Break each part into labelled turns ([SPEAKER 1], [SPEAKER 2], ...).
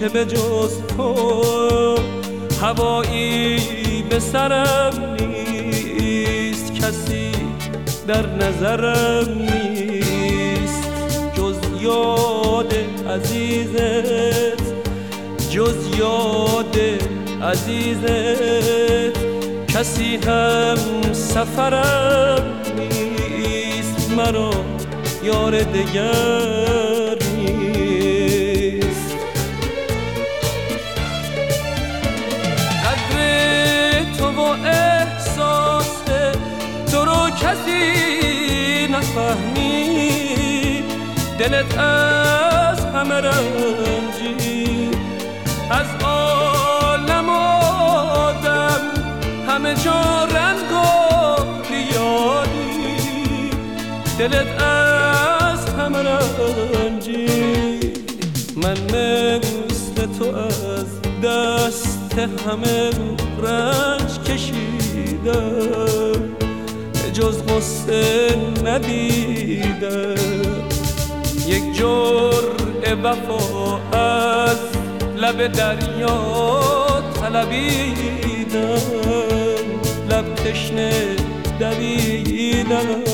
[SPEAKER 1] که به جز تو هوایی به سرم نیست، کسی در نظرم نیست جز یاد عزیزت، جز یاد عزیزت. کسی هم سفرم نیست، مرا یار دگر نیست. قدر تو و احساس تو رو کسی نفهمید، دلت از همه رنجی، از عالم آدم همه جا رنگ و ریادی، دلت از همه رنجی. من مثل تو از دست همه رنج کشیدم، جز غصه ندیدم. یک جرعه وفا از لب دریا طلبیدم، لب تشنه دویدم.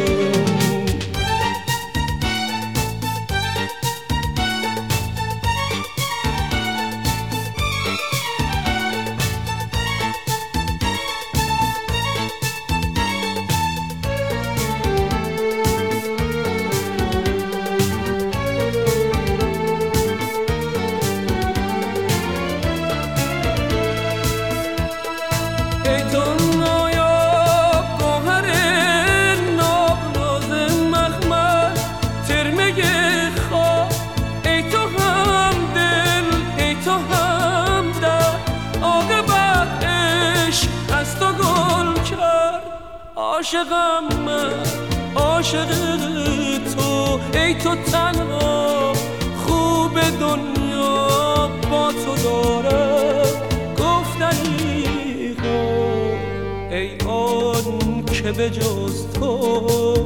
[SPEAKER 1] عاشقم من، عاشق تو، ای تو تنها خوب دنیا با تو دارم گفتنی ها. ای آن که به جز تو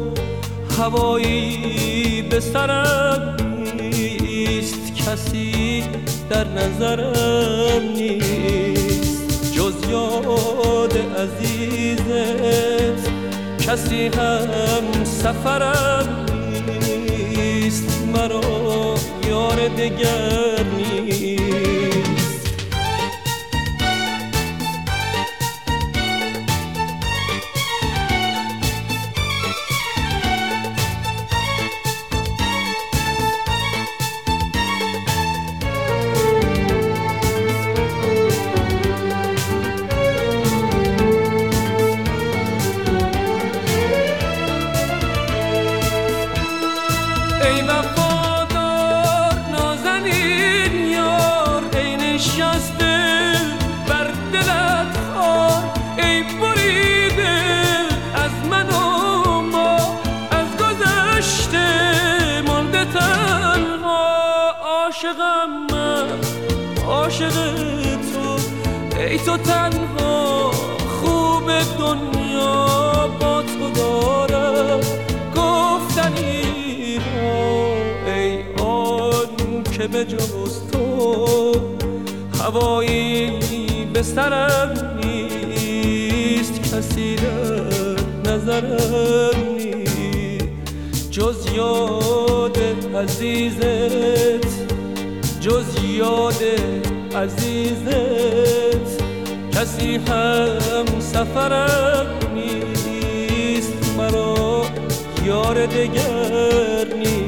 [SPEAKER 1] هوایی به سرم نیست، کسی در نظرم نیست جز یاد عزیزت. کسی هم سفرم نیست، مرا یار دگر نیست. ای وفادار نازنین یار، ای نشسته بر دلت خار، ای بریده از من و ما، از گذشته مانده تنها. عاشقم من، عاشق تو، ای تو تنها خوب دنیا با تو دارم گفتنی. ای آن که به جز تو هوایی به سرم نیست، کسی در نظرم نیست جز یاد عزیزت، جز یاد عزیزت. کسی هم سفرم نیست، مرا یار دگر نیست.